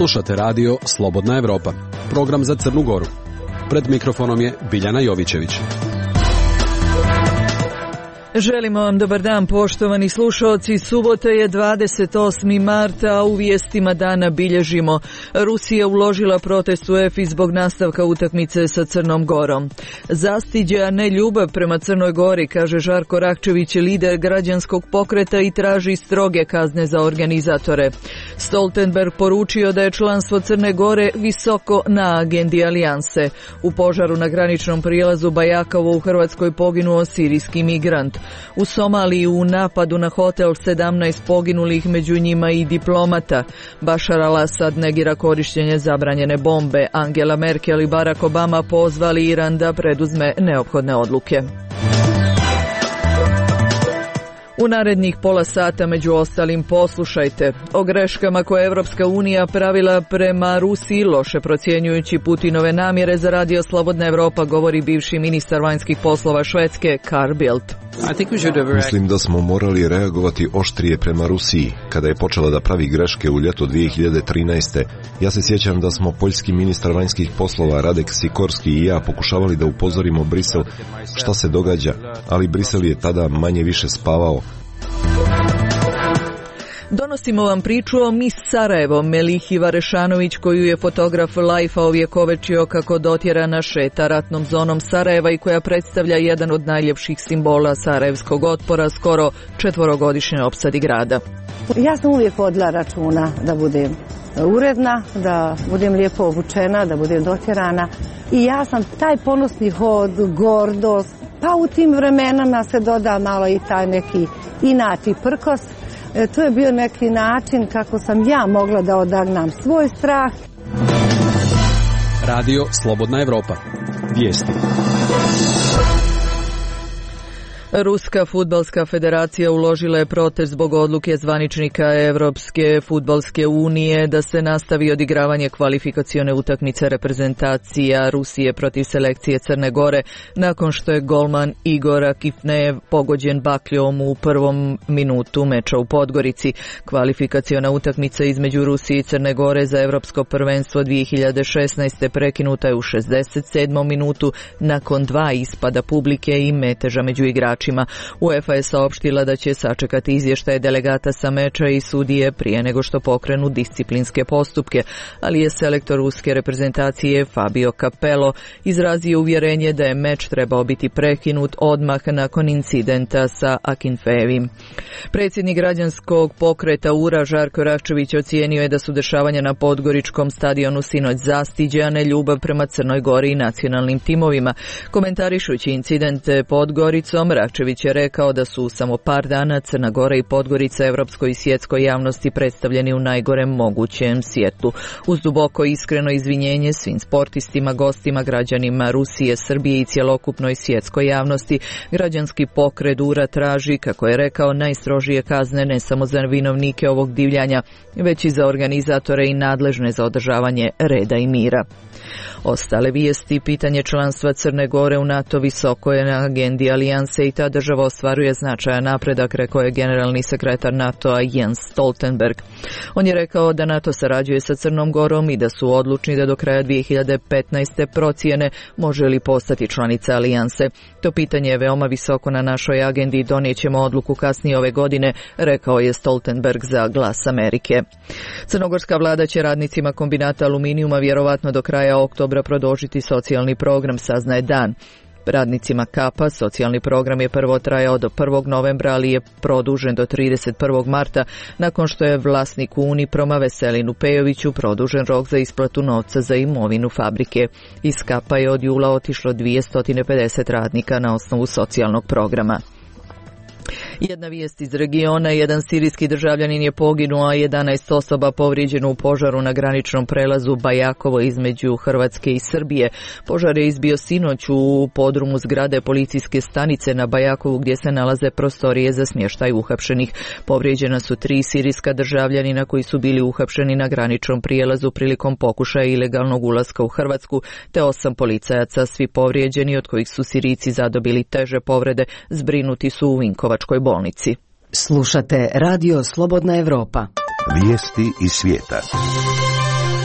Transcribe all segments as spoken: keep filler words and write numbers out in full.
Slušate radio Slobodna Evropa, program za Crnu Goru. Pred mikrofonom je Biljana Jovićević. Želimo vam dobar dan, poštovani slušalci. Subota je dvadeset osmi marta, a u vijestima dana bilježimo: Rusija uložila protest u UEFA zbog nastavka utakmice sa Crnom Gorom. Zastiđe, a ne ljubav prema Crnoj Gori, kaže Žarko Rakčević, lider građanskog pokreta, i traži stroge kazne za organizatore. Stoltenberg poručio da je članstvo Crne Gore visoko na agendi alijanse. U požaru na graničnom prijelazu Bajakovo u Hrvatskoj poginuo sirijski migrant. U Somaliji u napadu na hotel sedamnaest poginulih, među njima i diplomata. Bashar al-Assad negira korištenje zabranjene bombe. Angela Merkel i Barack Obama pozvali Iran da preduzme neophodne odluke. U narednih pola sata, među ostalim, poslušajte o greškama koje je Evropska unija pravila prema Rusiji, loše procjenjujući Putinove namjere. Za radio Slobodna Evropa govori bivši ministar vanjskih poslova Švedske Carl Bildt. Mislim da smo morali reagovati oštrije prema Rusiji kada je počela da pravi greške u ljeto dvije hiljade trinaeste. Ja se sjećam da smo poljski ministar vanjskih poslova Radek Sikorski i ja pokušavali da upozorimo Brisel šta se događa, ali Brisel je tada manje više spavao. Donosimo vam priču o Miss Sarajevo, Melihi Varešanović, koju je fotograf Life-a ovjekovečio kako dotjerana šeta ratnom zonom Sarajeva i koja predstavlja jedan od najljepših simbola sarajevskog otpora skoro četvorogodišnje opsadi grada. Ja sam uvijek vodila računa da budem uredna, da budem lijepo obučena, da budem dotjerana, i ja sam taj ponosni hod, gordost, pa u tim vremenama se doda malo i taj neki inat i prkos. E, to je bio neki način kako sam ja mogla da odagnam svoj strah. Radio Slobodna Evropa. Vijesti. Ruska fudbalska federacija uložila je protest zbog odluke zvaničnika Evropske fudbalske unije da se nastavi odigravanje kvalifikacione utakmice reprezentacija Rusije protiv selekcije Crne Gore nakon što je golman Igor Akifnejev pogođen bakljom u prvom minutu meča u Podgorici. Kvalifikaciona utakmica između Rusije i Crne Gore za Evropsko prvenstvo dvije hiljade šesnaeste prekinuta je u šezdeset sedmom minutu nakon dva ispada publike i meteža među igračima. UEFA je saopštila da će sačekati izvještaje delegata sa meča i sudije prije nego što pokrenu disciplinske postupke, ali je selektor ruske reprezentacije Fabio Capello izrazio uvjerenje da je meč trebao biti prekinut odmah nakon incidenta sa Akinfeevim. Predsjednik građanskog pokreta U R A Žarko Rakčević ocijenio je da su dešavanja na Podgoričkom stadionu sinoć zastiđe, a ne ljubav prema Crnoj Gori i nacionalnim timovima. Komentarišući incidente Podgoricom, Rakčević je rekao da su samo par dana Crna Gora i Podgorica evropskoj i svjetskoj javnosti predstavljeni u najgorem mogućem svjetlu. Uz duboko iskreno izvinjenje svim sportistima, gostima, građanima Rusije, Srbije i cjelokupnoj svjetskoj javnosti, građanski pokret U R A traži, kako je rekao, najstrožije kazne ne samo za vinovnike ovog divljanja, već i za organizatore i nadležne za održavanje reda i mira. Ostale vijesti: pitanje članstva Crne Gore u NATO visoko je na agendi alijanse i ta država ostvaruje značajan napredak, rekao je generalni sekretar NATO-a Jens Stoltenberg. On je rekao da NATO sarađuje sa Crnom Gorom i da su odlučni da do kraja dvije hiljade petnaeste procijene može li postati članica alijanse. To pitanje je veoma visoko na našoj agendi i donijećemo odluku kasnije ove godine, rekao je Stoltenberg za Glas Amerike. Crnogorska vlada će radnicima kombinata aluminijuma vjerovatno do kraja oktobra produžiti socijalni program, saznaje Dan. Radnicima Kapa socijalni program je prvo trajao do prvog novembra, ali je produžen do trideset prvog marta, nakon što je vlasniku Uniproma Veselinu Pejoviću produžen rok za isplatu novca za imovinu fabrike. Iz Kapa je od jula otišlo dvjesto pedeset radnika na osnovu socijalnog programa. Jedna vijest iz regiona: jedan sirijski državljanin je poginuo, a jedanaest osoba povrijeđeno u požaru na graničnom prelazu Bajakovo između Hrvatske i Srbije. Požar je izbio sinoć u podrumu zgrade policijske stanice na Bajakovu, gdje se nalaze prostorije za smještaj uhapšenih. Povrijeđena su tri sirijska državljanina koji su bili uhapšeni na graničnom prijelazu prilikom pokušaja ilegalnog ulaska u Hrvatsku, te osam policajaca. Svi povrijeđeni, od kojih su Sirijci zadobili teže povrede, zbrinuti su u Vinkovačkoj bolnici. Slušate radio Slobodna Evropa. Vijesti iz svijeta.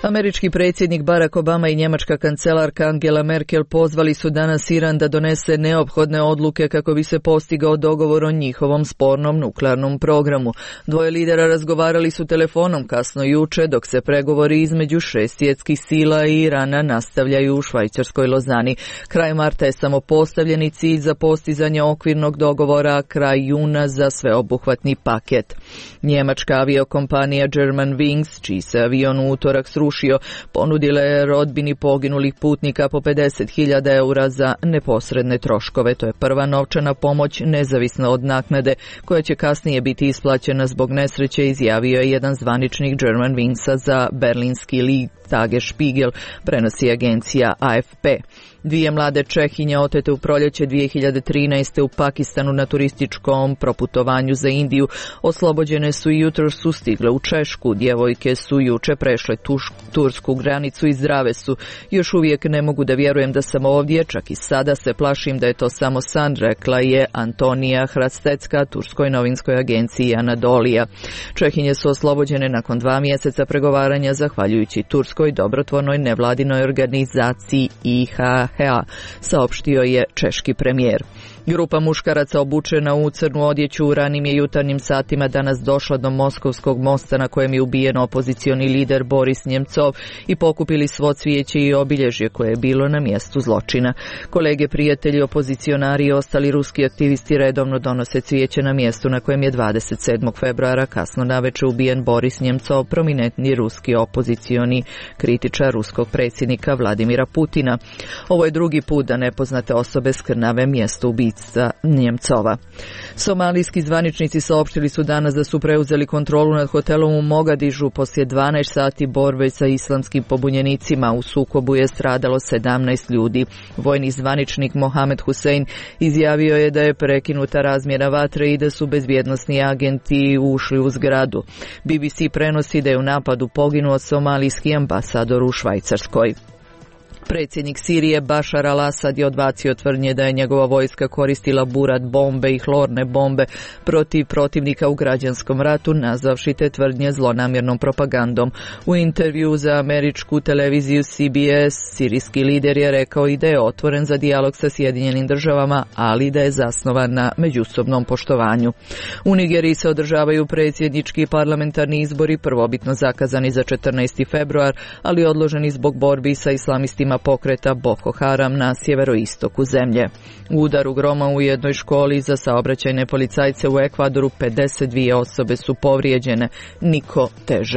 Američki predsjednik Barack Obama i njemačka kancelarka Angela Merkel pozvali su danas Iran da donese neophodne odluke kako bi se postigao dogovor o njihovom spornom nuklearnom programu. Dvoje lidera razgovarali su telefonom kasno juče, dok se pregovori između šest svjetskih sila i Irana nastavljaju u švajcarskoj Lozani. Kraj marta je samo postavljeni cilj za postizanje okvirnog dogovora, a kraj juna za sveobuhvatni paket. Njemačka aviokompanija Germanwings, čiji se avion u utorak srušio, ponudila je rodbini poginulih putnika po pedeset hiljada eura za neposredne troškove. To je prva novčana pomoć nezavisna od naknade koja će kasnije biti isplaćena zbog nesreće, izjavio je jedan zvaničnik Germanwingsa za berlinski list Tagesspiegel, prenosi agencija A F P. Dvije mlade Čehinje otete u proljeće dvije hiljade trinaeste. u Pakistanu na turističkom proputovanju za Indiju oslobođene su i jutros su stigle u Češku. Djevojke su juče prešle tuš, tursku granicu i zdrave su. Još uvijek ne mogu da vjerujem da sam ovdje, čak i sada se plašim da je to samo san, rekla je Antonija Hrastecka turskoj novinskoj agenciji Anadolija. Čehinje su oslobođene nakon dva mjeseca pregovaranja zahvaljujući turskoj dobrotvornoj nevladinoj organizaciji I H H, saopštio je češki premijer. Grupa muškaraca obučena u crnu odjeću u ranim je jutarnjim satima danas došla do Moskovskog mosta na kojem je ubijen opozicioni lider Boris Njemcov i pokupili svo cvijeće i obilježje koje je bilo na mjestu zločina. Kolege, prijatelji, opozicionari i ostali ruski aktivisti redovno donose cvijeće na mjestu na kojem je dvadeset sedmog februara kasno navečer ubijen Boris Njemcov, prominentni ruski opozicioni kritičar ruskog predsjednika Vladimira Putina. Ovo je drugi put da nepoznate osobe skrnave mjesto ubistva Njemcova. Somalijski zvaničnici saopštili su danas da su preuzeli kontrolu nad hotelom u Mogadišu poslije dvanaest sati borbe sa islamskim pobunjenicima. U sukobu je stradalo sedamnaest ljudi. Vojni zvaničnik Mohamed Hussein izjavio je da je prekinuta razmjena vatre i da su bezbjednosni agenti ušli u zgradu. B B C prenosi da je u napadu poginuo somalijski ambasador u Švajcarskoj. Predsjednik Sirije Bashar al-Assad je odbacio tvrdnje da je njegova vojska koristila burat bombe i hlorne bombe protiv protivnika u građanskom ratu, nazvavši te tvrdnje zlonamjernom propagandom. U intervju za američku televiziju C B S sirijski lider je rekao i da je otvoren za dijalog sa Sjedinjenim državama, ali da je zasnovan na međusobnom poštovanju. U Nigeriji se održavaju predsjednički i parlamentarni izbori, prvobitno zakazani za četrnaesti februar, ali odloženi zbog borbi sa islamistima pokreta Boko Haram na sjeveroistoku zemlje. U udaru groma u jednoj školi za saobraćajne policajce u Ekvadoru pedeset dvije osobe su povrijeđene, niko teže.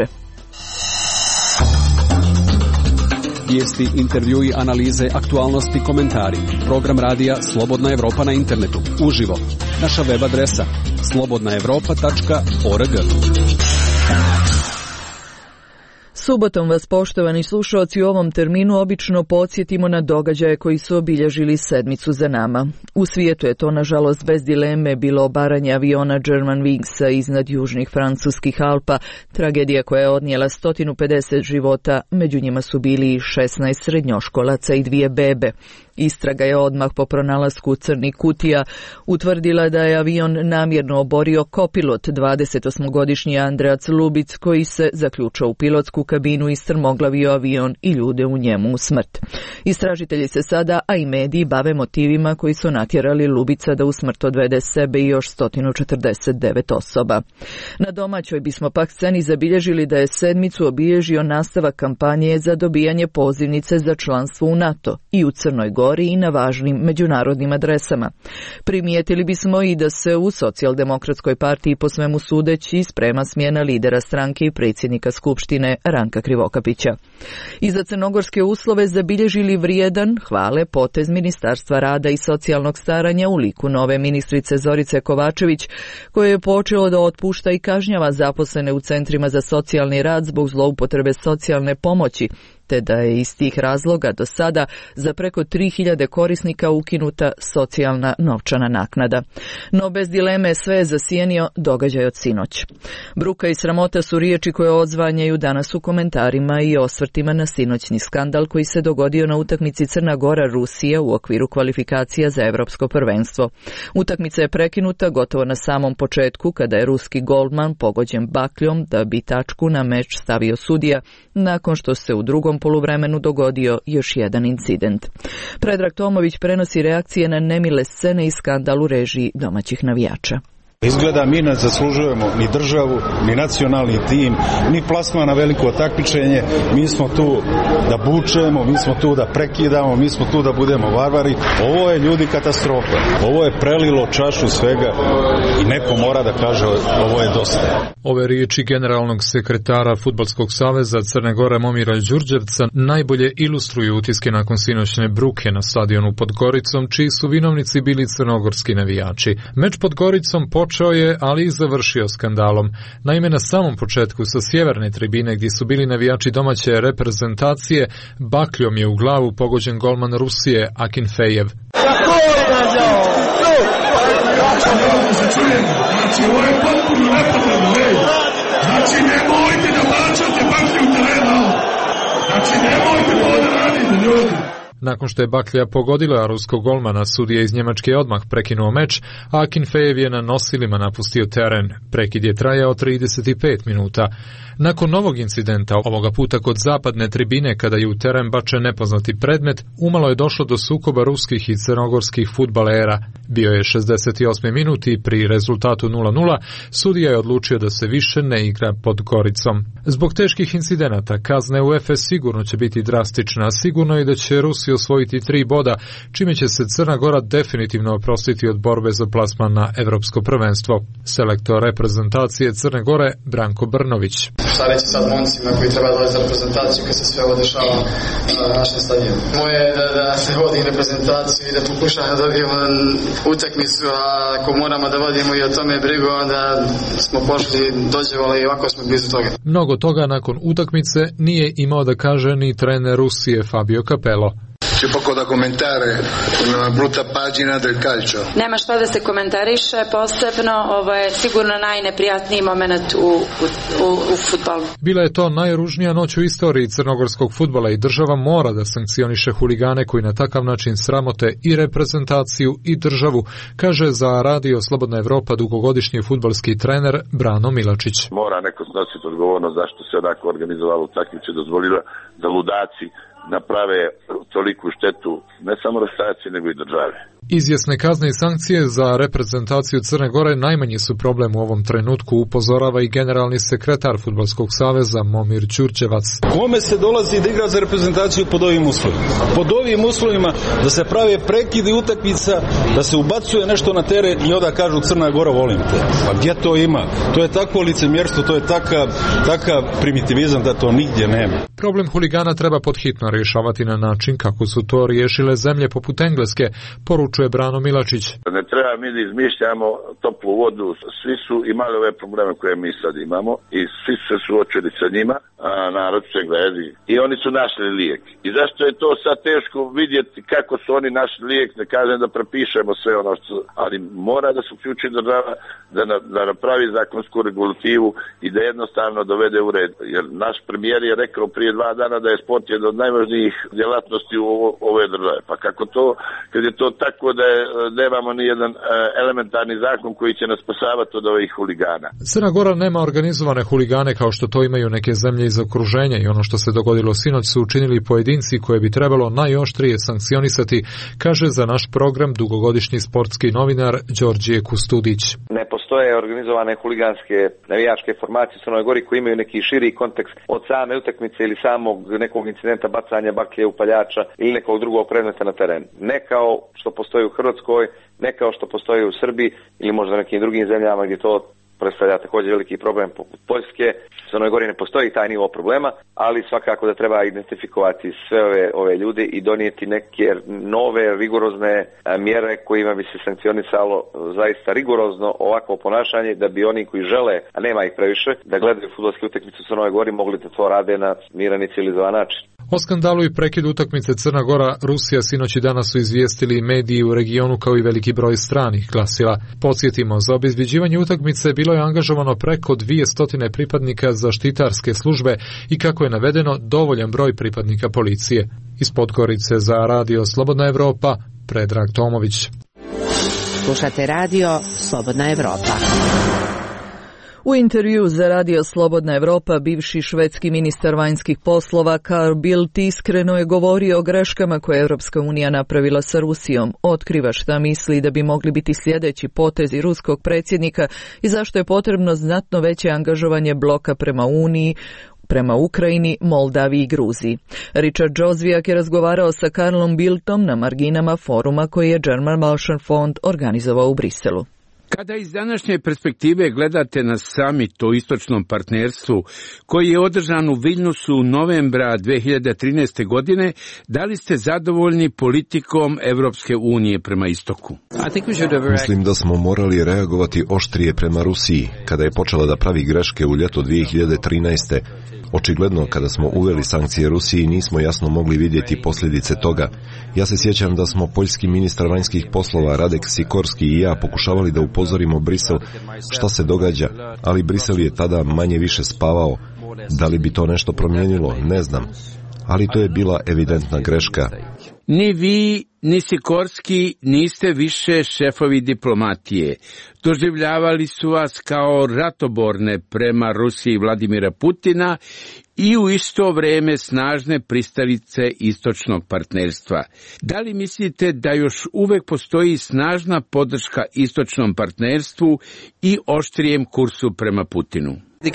Vijesti, intervjui, analize, aktualnosti, komentari. Program radija Slobodna Evropa na internetu. Uživo. Naša web adresa slobodna evropa tačka org. Subotom vas, poštovani slušalci, u ovom terminu obično podsjetimo na događaje koji su obilježili sedmicu za nama. U svijetu je to, nažalost, bez dileme bilo obaranje aviona Germanwingsa iznad južnih francuskih Alpa, tragedija koja je odnijela sto pedeset života, među njima su bili i šesnaest srednjoškolaca i dvije bebe. Istraga je odmah po pronalasku crnih kutija utvrdila da je avion namjerno oborio kopilot dvadesetosmogodišnji Andreac Lubic, koji se zaključao u pilotsku kabinu i strmoglavio avion i ljude u njemu u smrt. Istražitelji se sada, a i mediji, bave motivima koji su natjerali Lubica da u smrt odvede sebe i još sto četrdeset devet osoba. Na domaćoj bismo pak sceni zabilježili da je sedmicu obilježio nastavak kampanje za dobijanje pozivnice za članstvo u NATO i u Crnoj Gori i na važnim međunarodnim adresama. Primijetili bismo i da se u Socijaldemokratskoj partiji po svemu sudeći sprema smjena lidera stranke i predsjednika Skupštine Ranka Krivokapića. I za crnogorske uslove zabilježili vrijedan hvale potez Ministarstva rada i socijalnog staranja u liku nove ministrice Zorice Kovačević, koje je počelo da otpušta i kažnjava zaposlene u centrima za socijalni rad zbog zloupotrebe socijalne pomoći, te da je iz tih razloga do sada za preko tri hiljade korisnika ukinuta socijalna novčana naknada. No bez dileme sve je zasijenio događaj od sinoć. Bruka i sramota su riječi koje odzvanjaju danas u komentarima i osvrtima na sinoćni skandal koji se dogodio na utakmici Crna Gora-Rusija u okviru kvalifikacija za Evropsko prvenstvo. Utakmica je prekinuta gotovo na samom početku kada je ruski golman pogođen bakljom da bi tačku na meč stavio sudija, nakon što se u drugom poluvremenu dogodio još jedan incident. Predrag Tomović prenosi reakcije na nemile scene i skandal u režiji domaćih navijača. Izgleda mi ne zaslužujemo ni državu, ni nacionalni tim, ni plasman na veliko takmičenje. Mi smo tu da bučemo, mi smo tu da prekidamo, mi smo tu da budemo varvari. Ovo je, ljudi, katastrofa. Ovo je prelilo čašu svega i neko mora da kaže ovo je dosta. Ove riječi generalnog sekretara Fudbalskog saveza Crne Gore Momira Đurđevca najbolje ilustruju utiske nakon sinoćne bruke na stadionu pod Goricom, čiji su vinovnici bili crnogorski navijači. Meč pod Goricom počeo je, ali i završio skandalom. Naime, na samom početku sa sjeverne tribine gdje su bili navijači domaće reprezentacije, bakljom je u glavu pogođen golman Rusije Akinfejev. Znači, nemojte da bačate baklju u terenu. Znači, nemojte to da radite, ljudi. Nakon što je baklja pogodila ruskog golmana, sudija iz Njemačke odmah prekinuo meč, a Akinfejev je na nosilima napustio teren. Prekid je trajao trideset pet minuta. Nakon novog incidenta, ovoga puta kod zapadne tribine, kada je u teren bačen nepoznati predmet, umalo je došlo do sukoba ruskih i crnogorskih fudbalera. Bio je šezdeset osmi minut i pri rezultatu nula nula sudija je odlučio da se više ne igra pod Goricom. Zbog teških incidenata kazne UEFA sigurno će biti drastična, sigurno je da će Rusi osvojiti tri boda, čime će se Crna Gora definitivno oprostiti od borbe za plasman na Evropsko prvenstvo. Selektor reprezentacije Crne Gore Branko Brnović. Šta reći sad momcima koji treba doći za reprezentaciju kad se sve ovo dešava na našem stadionu? Moje je da, da se vodi reprezentaciju i da pokušamo da dobijemo utakmicu, a ako moramo da vodimo i o tome brigu, onda smo pošli dođevali i ovako smo blizu toga. Mnogo toga nakon utakmice nije imao da kaže ni trener Rusije Fabio Capello. C'è poco da commentare, una brutta pagina del calcio. Nema šta da se komentariše posebno, ovo je sigurno najneprijatniji moment u, u, u fudbalu. Bila je to najružnija noć u istoriji crnogorskog fudbala i država mora da sankcioniše huligane koji na takav način sramote i reprezentaciju i državu, kaže za Radio Slobodna Evropa dugogodišnji fudbalski trener Brano Milačić. Mora neko snositi odgovornost zašto se onako organizovalo utakmice, dozvolila da ludaci naprave toliku štetu ne samo reprezentaciji nego i države. Izjasne kazne i sankcije za reprezentaciju Crne Gore najmanji su problem u ovom trenutku, upozorava i generalni sekretar Fudbalskog saveza Momir Đurđevac. Kome se dolazi da igra za reprezentaciju pod ovim uslovima? Pod ovim uslovima da se prave prekidi utakmica, da se ubacuje nešto na teren i onda kažu Crna Gora volim te. Pa gdje to ima? To je takvo licemjerstvo, to je takav, takav primitivizam da to nigdje nema. Problem huligana treba podhitno rješavati na način kako su to riješile zemlje poput Engleske, poručuje Brano Milačić. Ne treba mi da izmišljamo toplu vodu, svi su imali ove probleme koje mi sad imamo i svi su se suočili sa njima, a narod se gledi i oni su našli lijek. I zašto je to sad teško vidjeti kako su oni našli lijek, ne kažem da prepišemo sve ono što, ali mora da se uključi država da, na, da napravi zakonsku regulativu i da jednostavno dovede u red. Jer naš premijer je rekao prije dva dana da je sport jedan od najvažnijih djelatnosti u ovo, ove države. Pa kako to, kad je to tako da je, nemamo ni jedan e, elementarni zakon koji će nas spasavati od ovih huligana. Crna Gora nema organizovane huligane kao što to imaju neke zemlje iz okruženja i ono što se dogodilo sinoć su učinili pojedinci koje bi trebalo najoštrije sankcionisati, kaže za naš program dugogodišnji sportski novinar Đorđije Kustudić. Ne postoje organizovane huliganske navijačke formacije u Crnoj Gori koji imaju neki širi kontekst od same utakmice ili samog nekog incidenta bacanja baklje upaljača ili nekog drugog predmeta na teren. Ne kao što postoji u Hrvatskoj, ne kao što postoji u Srbiji ili možda u nekim drugim zemljama gdje to predstavlja također veliki problem poput Poljske. U Crnoj Gori ne postoji taj nivo problema, ali svakako da treba identifikovati sve ove, ove ljude i donijeti neke nove rigorozne mjere kojima bi se sankcionisalo zaista rigorozno ovakvo ponašanje, da bi oni koji žele, a nema ih previše, da gledaju fudbalske utakmice u Crnoj Gori mogli da to rade na miran i civilizovan način. O skandalu i prekidu utakmice Crna Gora, Rusija sinoć i danas su izvijestili mediji u regionu kao i veliki broj stranih glasila. Podsjetimo, za obezbjeđivanje utakmice bilo je angažovano preko dvije stotine pripadnika zaštitarske službe i kako je navedeno dovoljan broj pripadnika policije. Iz Podgorice za radio Slobodna Evropa, Predrag Tomović. Slušate radio Slobodna Evropa. U intervju za radio Slobodna Evropa bivši švedski ministar vanjskih poslova Carl Bildt iskreno je govorio o greškama koje je Europska unija napravila sa Rusijom. Otkriva šta misli da bi mogli biti sljedeći potezi ruskog predsjednika i zašto je potrebno znatno veće angažovanje bloka prema Uniji, prema Ukrajini, Moldaviji i Gruziji. Richard Jozwiak je razgovarao sa Carlom Bildtom na marginama foruma koji je German Marshall Fund organizovao u Briselu. Kada iz današnje perspektive gledate na summit o istočnom partnerstvu koji je održan u Viljnusu novembra dve hiljade trinaeste. godine, da li ste zadovoljni politikom Evropske unije prema istoku? Mislim da smo morali reagovati oštrije prema Rusiji kada je počela da pravi greške u ljeto dve hiljade trinaeste. Očigledno, kada smo uveli sankcije Rusiji, nismo jasno mogli vidjeti posljedice toga. Ja se sjećam da smo poljski ministar vanjskih poslova Radek Sikorski i ja pokušavali da upozorimo Brisel šta se događa, ali Brisel je tada manje više spavao. Da li bi to nešto promijenilo? Ne znam. Ali to je bila evidentna greška. Ni vi, ni Sikorski niste više šefovi diplomatije. Doživljavali su vas kao ratoborne prema Rusiji Vladimira Putina i u isto vrijeme snažne pristalice istočnog partnerstva. Da li mislite da još uvijek postoji snažna podrška istočnom partnerstvu i oštrijem kursu prema Putinu?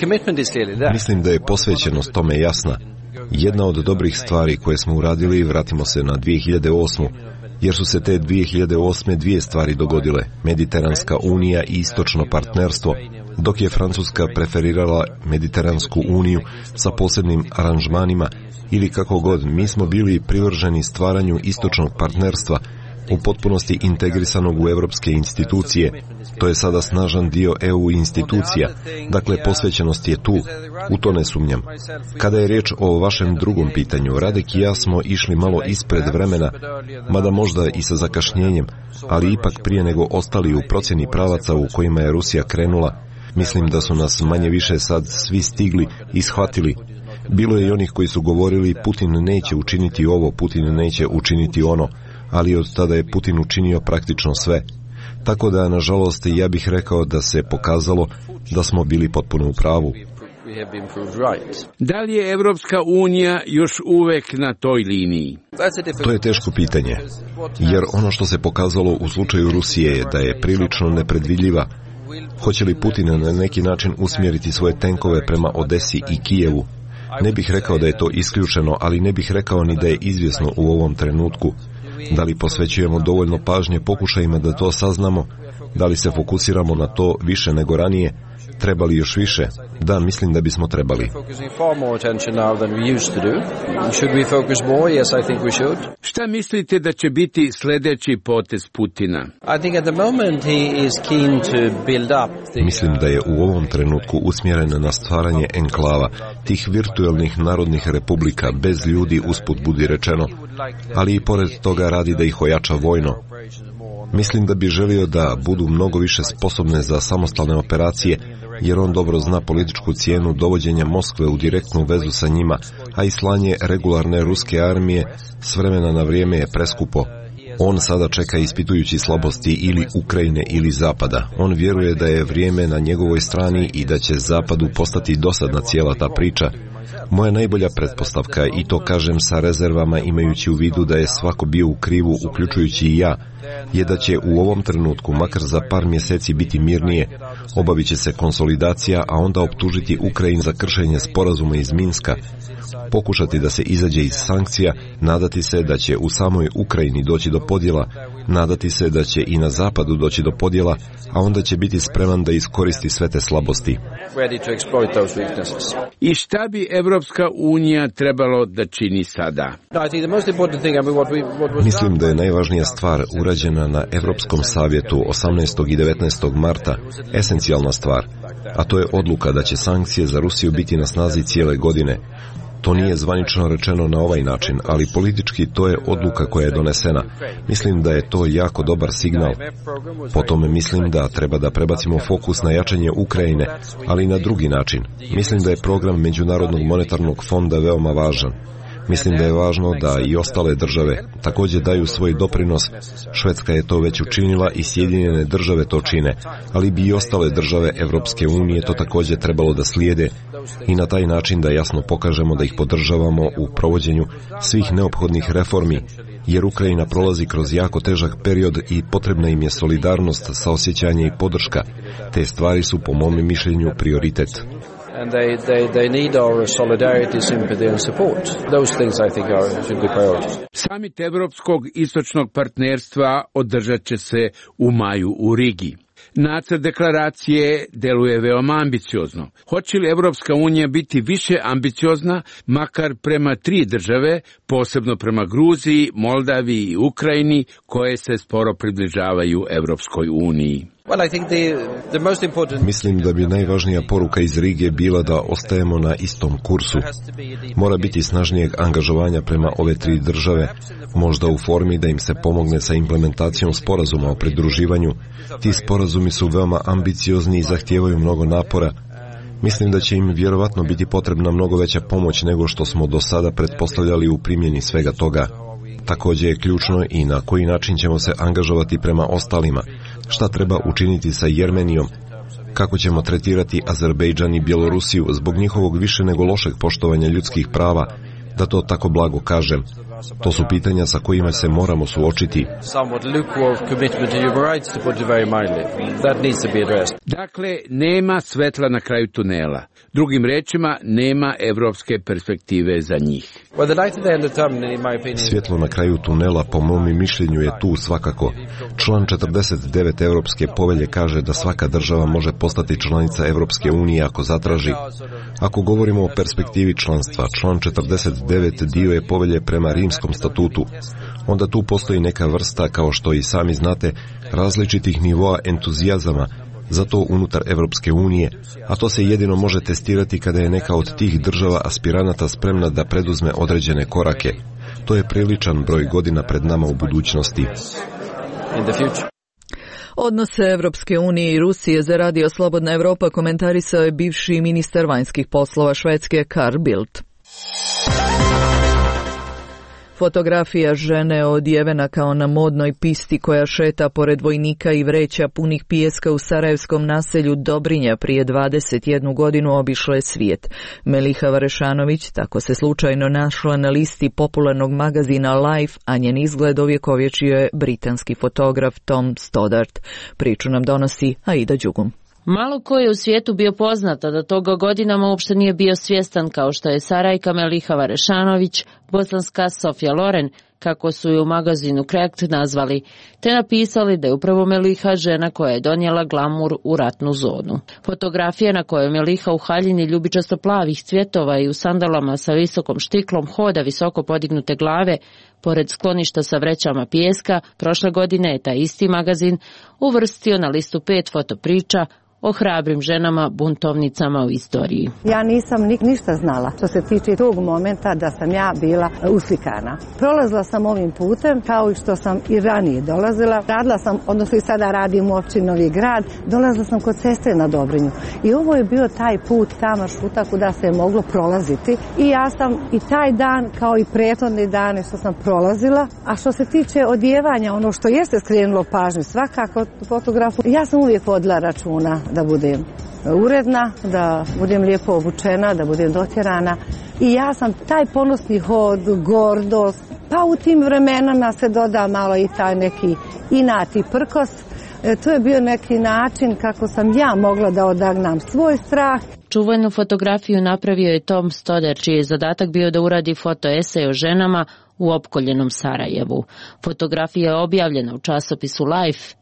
Mislim da je posvećenost tome jasna. Jedna od dobrih stvari koje smo uradili, vratimo se na dvije hiljade osmu. Jer su se te dvije hiljade osme dvije stvari dogodile, Mediteranska unija i istočno partnerstvo, dok je Francuska preferirala Mediteransku uniju sa posebnim aranžmanima ili kako god, mi smo bili privrženi stvaranju istočnog partnerstva, u potpunosti integrisanog u europske institucije. To je sada snažan dio E U institucija, dakle posvećenost je tu, u to ne sumnjam. Kada je riječ o vašem drugom pitanju, Radek i ja smo išli malo ispred vremena, mada možda i sa zakašnjenjem, ali ipak prije nego ostali u procjeni pravaca u kojima je Rusija krenula. Mislim da su nas manje više sad svi stigli i shvatili. Bilo je i onih koji su govorili Putin neće učiniti ovo, Putin neće učiniti ono, ali od tada je Putin učinio praktično sve. Tako da, nažalost, ja bih rekao da se pokazalo da smo bili potpuno u pravu. Da li je Evropska unija još uvek na toj liniji? To je teško pitanje, jer ono što se pokazalo u slučaju Rusije je da je prilično nepredvidljiva. Hoće li Putin na neki način usmjeriti svoje tenkove prema Odesi i Kijevu? Ne bih rekao da je to isključeno, ali ne bih rekao ni da je izvjesno u ovom trenutku. Da li posvećujemo dovoljno pažnje pokušajima da to saznamo? Da li se fokusiramo na to više nego ranije? Treba li još više? Da, mislim da bismo trebali. Šta mislite da će biti sljedeći potez Putina? Mislim da je u ovom trenutku usmjeren na stvaranje enklava, tih virtualnih narodnih republika, bez ljudi usput budi rečeno, ali i pored toga radi da ih ojača vojno. Mislim da bi želio da budu mnogo više sposobne za samostalne operacije, jer on dobro zna političku cijenu dovođenja Moskve u direktnu vezu sa njima, a i slanje regularne ruske armije s vremena na vrijeme je preskupo. On sada čeka ispitujući slabosti ili Ukrajine ili Zapada. On vjeruje da je vrijeme na njegovoj strani i da će Zapadu postati dosadna cijela ta priča. Moja najbolja pretpostavka, i to kažem sa rezervama imajući u vidu da je svako bio u krivu, uključujući i ja, je da će u ovom trenutku, makar za par mjeseci, biti mirnije. Obavit će se konsolidacija, a onda optužiti Ukrajinu za kršenje sporazuma iz Minska. Pokušati da se izađe iz sankcija, nadati se da će u samoj Ukrajini doći do podjela, nadati se da će i na zapadu doći do podjela, a onda će biti spreman da iskoristi sve te slabosti. I šta bi Evropska unija trebalo da čini sada? Mislim da je najvažnija stvar urađena na Europskom savjetu osamnaestog i devetnaestog marta, esencijalna stvar, a to je odluka da će sankcije za Rusiju biti na snazi cijele godine. To nije zvanično rečeno na ovaj način, ali politički to je odluka koja je donesena. Mislim da je to jako dobar signal. Potom mislim da treba da prebacimo fokus na jačanje Ukrajine, ali na drugi način. Mislim da je program Međunarodnog monetarnog fonda veoma važan. Mislim da je važno da i ostale države također daju svoj doprinos. Švedska je to već učinila i Sjedinjene države to čine, ali bi i ostale države Evropske unije to također trebalo da slijede i na taj način da jasno pokažemo da ih podržavamo u provođenju svih neophodnih reformi, jer Ukrajina prolazi kroz jako težak period i potrebna im je solidarnost, saosjećanje i podrška. Te stvari su po mom mišljenju prioritet. And they, they, they need our solidarity, sympathy and support. Those things I think are, should be priorities. Samit Evropskog istočnog partnerstva održat će se u maju u Rigi. Nacrt deklaracije deluje veoma ambiciozno. Hoće li Evropska unija biti više ambiciozna, makar prema tri države, posebno prema Gruziji, Moldaviji i Ukrajini, koje se sporo približavaju Evropskoj uniji? Well, I think the, the most important... Mislim da bi najvažnija poruka iz Rige bila da ostajemo na istom kursu. Mora biti snažnijeg angažovanja prema ove tri države, možda u formi da im se pomogne sa implementacijom sporazuma o pridruživanju. Ti sporazumi su veoma ambiciozni i zahtijevaju mnogo napora. Mislim da će im vjerovatno biti potrebna mnogo veća pomoć nego što smo do sada pretpostavljali u primjeni svega toga. Također je ključno i na koji način ćemo se angažovati prema ostalima, šta treba učiniti sa Jermenijom, kako ćemo tretirati Azerbejdžan i Bjelorusiju zbog njihovog više nego lošeg poštovanja ljudskih prava, da to tako blago kažem. To su pitanja sa kojima se moramo suočiti. Dakle, nema svetla na kraju tunela. Drugim rečima, nema evropske perspektive za njih. Svjetlo na kraju tunela, po mom mišljenju, je tu svakako. Član četrdeset devet Evropske povelje kaže da svaka država može postati članica Evropske unije ako zatraži. Ako govorimo o perspektivi članstva, član četrdeset devet dio je povelje prema Rimskom statutu. Onda tu postoji neka vrsta, kao što i sami znate, različitih nivoa entuzijazama za to unutar Evropske unije, a to se jedino može testirati kada je neka od tih država aspiranata spremna da preduzme određene korake. To je priličan broj godina pred nama u budućnosti. Odnose Evropske unije i Rusije za Radio Slobodna Evropa komentarisao je bivši ministar vanjskih poslova Švedske Carl Bildt. Fotografija žene odjevena kao na modnoj pisti koja šeta pored vojnika i vreća punih pijeska u sarajevskom naselju Dobrinja prije dvadeset jednu godinu obišla je svijet. Meliha Varešanović tako se slučajno našla na listi popularnog magazina Life, a njen izgled ovjekovječio je britanski fotograf Tom Stoddart. Priču nam donosi Aida Đugum. Malo ko je u svijetu bio poznata da toga godinama uopšte nije bio svjestan kao što je Sarajka Meliha Varešanović, bosanska Sofia Loren, kako su ju u magazinu Cracked nazvali, te napisali da je upravo Meliha žena koja je donijela glamur u ratnu zonu. Fotografija na kojoj Meliha u haljini ljubičasto plavih cvjetova i u sandalama sa visokom štiklom hoda visoko podignute glave, pored skloništa sa vrećama pijeska, prošle godine je taj isti magazin uvrstio na listu pet fotopriča o hrabrim ženama buntovnicama u istoriji. Ja nisam ni, ništa znala što se tiče tog momenta da sam ja bila uslikana. Prolazila sam ovim putem kao i što sam i ranije dolazila. Radila sam, odnosno i sada radim u općini Novi Grad, dolazila sam kod sestre na Dobrinju. I ovo je bio taj put, ta maršruta kuda se je moglo prolaziti. I ja sam i taj dan kao i prethodne dane što sam prolazila. A što se tiče odjevanja, ono što jeste skrenulo pažnju svakako fotografu, ja sam uvijek vodila računa da budem uredna, da budem lijepo obučena, da budem dotjerana. I ja sam taj ponosni hod, gordost, pa u tim vremenama se doda malo i taj neki inat i prkos. E, to je bio neki način kako sam ja mogla da odagnam svoj strah. Čuvenu fotografiju napravio je Tom Stoddart, čiji je zadatak bio da uradi fotoesej o ženama u opkoljenom Sarajevu. Fotografija je objavljena u časopisu Life,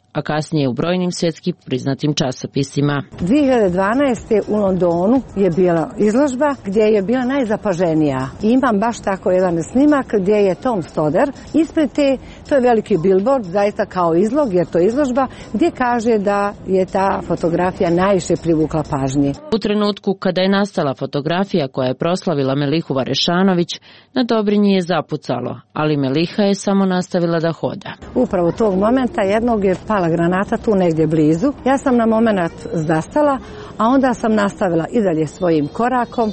a kasnije u brojnim svjetskim priznatim časopisima. dvije hiljade dvanaeste. u Londonu je bila izložba gdje je bila najzapaženija. I imam baš tako jedan snimak gdje je Tom Stoddard ispred te, to je veliki billboard, zaista kao izlog, jer to je izložba, gdje kaže da je ta fotografija najviše privukla pažnje. U trenutku kada je nastala fotografija koja je proslavila Melihu Varešanović, na Dobrinji je zapucalo, ali Meliha je samo nastavila da hoda. Upravo tog momenta jednog je pala granata tu negdje blizu. Ja sam na moment zastala, a onda sam nastavila i dalje svojim korakom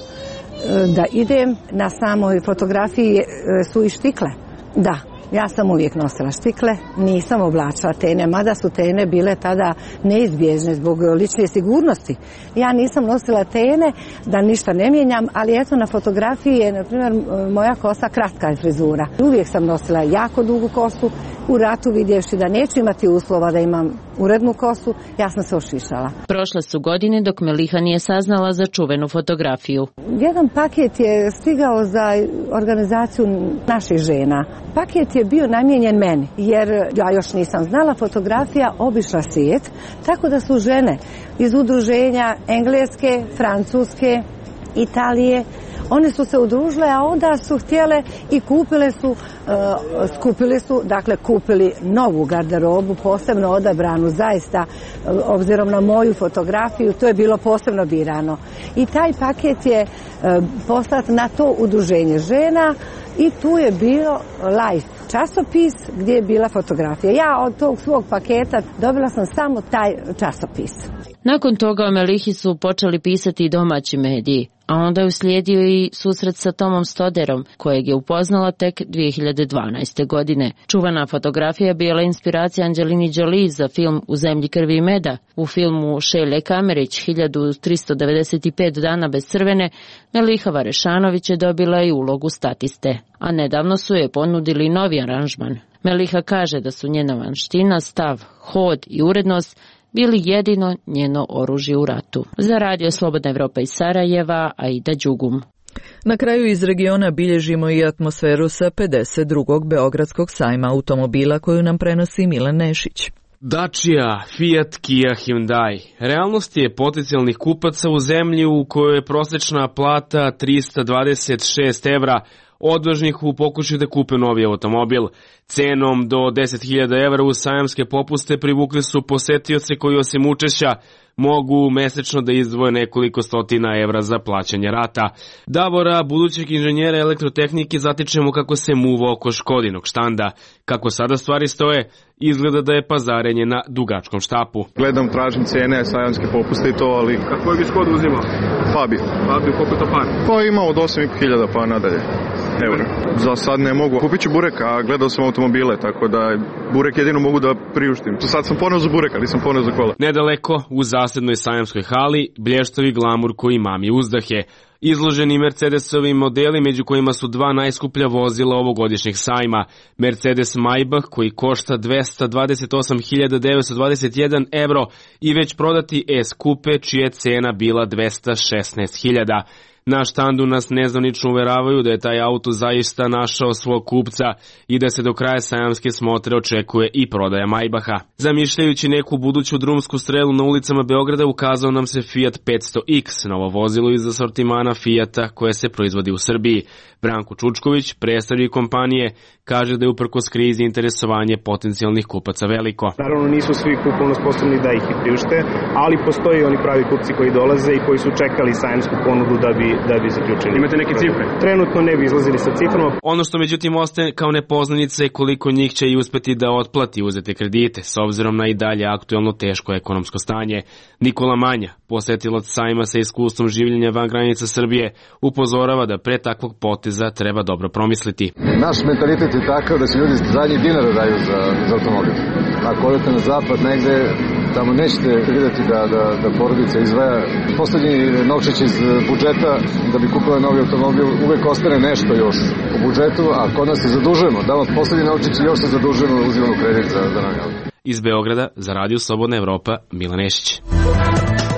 da idem. Na samoj fotografiji su i štikle. Da, ja sam uvijek nosila štikle, nisam oblačila tene, mada su tene bile tada neizbježne zbog lične sigurnosti. Ja nisam nosila tene da ništa ne mijenjam, ali eto na fotografiji je, na primjer, moja kosa kratka je frizura. Uvijek sam nosila jako dugu kosu, u ratu vidjevši da neću imati uslova da imam urednu kosu, ja sam se ošišala. Prošle su godine dok Meliha nije saznala za čuvenu fotografiju. Jedan paket je stigao za organizaciju naših žena. Paket je bio namijenjen meni, jer ja još nisam znala, fotografija obišla svijet, tako da su žene iz udruženja Engleske, Francuske, Italije, one su se udružile, a onda su htjele i kupile su, uh, skupili su, dakle kupili novu garderobu, posebno odabranu, zaista, uh, obzirom na moju fotografiju, to je bilo posebno birano. I taj paket je uh, poslat na to udruženje žena i tu je bio Life časopis gdje je bila fotografija. Ja od tog svog paketa dobila sam samo taj časopis. Nakon toga o Melihi su počeli pisati i domaći mediji, a onda je uslijedio i susret sa Tomom Stodderom, kojeg je upoznala tek dvije hiljade dvanaeste. godine. Čuvana fotografija bila inspiracija Angelini Jolie za film U zemlji krvi i meda. U filmu Šejle Kamerić hiljadu tristo devedeset pet dana bez crvene, Meliha Varešanović je dobila i ulogu statiste, a nedavno su je ponudili novi aranžman. Meliha kaže da su njena vanština, stav, hod i urednost bili jedino njeno oružje u ratu. Za Radio Slobodna Evropa iz Sarajeva, Aida Đugum. Na kraju iz regiona bilježimo i atmosferu sa pedeset drugog Beogradskog sajma automobila koju nam prenosi Milan Nešić. Dacia, Fiat, Kia, Hyundai. Realnost je potencijalnih kupaca u zemlji u kojoj je prosječna plata trista dvadeset šest evra, odvažnih u pokušaju da kupe novi automobil. Cenom do deset hiljada evra u sajamske popuste privukli su posetioce koji osim učešća mogu mesečno da izdvoje nekoliko stotina evra za plaćanje rata. Davora, budućeg inženjera elektrotehnike, zatičemo kako se muva oko Škodinog štanda. Kako sada stvari stoje, izgleda da je pazarenje na dugačkom štapu. Gledam, tražim cene, sajamske popuste i to, ali... A koji bi Škodu uzimao? Fabio. Fabio, koliko je to par? Pa ima od osam i po hiljada pa nadalje. Evo, za sad ne mogu. Kupit ću burek, a gledao sam automobile, tako da burek jedino mogu da priuštim. Sad sam poneo za burek, ali nisam poneo za kola. Nedaleko, u zasednoj sajamskoj hali, blještavi glamur koji mami uzdahe. Izloženi Mercedesovi modeli, među kojima su dva najskuplja vozila ovogodišnjeg sajma. Mercedes Maybach koji košta dvesta dvadeset osam hiljada devetsto dvadeset jedan evro i već prodati S-Coupe čija je cena bila dvesta šesnaest hiljada. Na štandu nas nezvanično uveravaju da je taj auto zaista našao svog kupca i da se do kraja sajamske smotre očekuje i prodaja Maybacha. Zamišljajući neku buduću drumsku strelu na ulicama Beograda, ukazao nam se Fiat petsto X, novo vozilo iz asortimana Fiata koje se proizvodi u Srbiji. Branko Čučković, predstavnik kompanije, kaže da je uprkos krizi interesovanje potencijalnih kupaca veliko. Naravno nisu svi kupovno sposobni da ih i priušte, ali postoji oni pravi kupci koji dolaze i koji su čekali sajamsku ponudu da bi, da bi zaključili. Imate neke cifre? Trenutno ne bi izlazili sa ciframa. Ono što međutim ostaje kao nepoznanica je koliko njih će i uspeti da otplati uzete kredite, s obzirom na i dalje aktuelno teško ekonomsko stanje. Nikola Manja, posetilac sajma sa iskustvom življenja van granica Srbije, upozorava da pre takvog poteza treba dobro promisliti. Naš mentalitet je takav da se ljudi zadnji dinara daju za, za automobil. Ako odete na zapad negde, tamo nećete vidjeti da, da, da porodica izvaja poslednji novčić iz budžeta da bi kupila novi automobil, uvek ostane nešto još u budžetu, a kod nas se zadužujemo. Damo poslednji novčić i još se zadužujemo, uzimamo kredit za, za novi auto. Iz Beograda, za Radio Slobodna Evropa, Milan Nešić.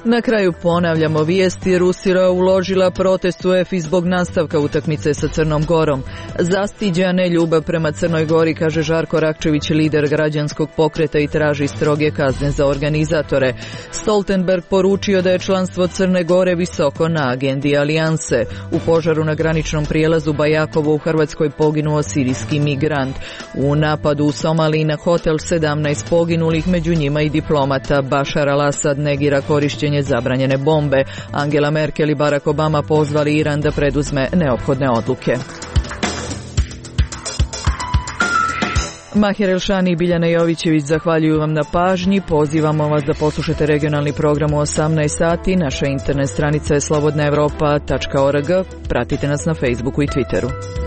Na kraju ponavljamo vijesti. Rusija uložila protest u UEFA zbog nastavka utakmice sa Crnom Gorom. Zastiđa neljubav prema Crnoj Gori, kaže Žarko Rakčević, lider građanskog pokreta, i traži stroge kazne za organizatore. Stoltenberg poručio da je članstvo Crne Gore visoko na agendi alijanse. U požaru na graničnom prijelazu Bajakovo u Hrvatskoj poginuo sirijski migrant. U napadu u Somaliji na hotel sedamnaest poginulih, među njima i diplomata. Bashar al-Assad negira korišćenje zabranjene bombe. Angela Merkel i Barack Obama pozvali Iran da preduzme neophodne odluke. Mahir Elšani i Biljana Jovićević zahvaljuju vam na pažnji. Pozivamo vas da poslušate regionalni program u osamnaest sati. Naša internet stranica je slobodna evropa tačka org. Pratite nas na Facebooku i Twitteru.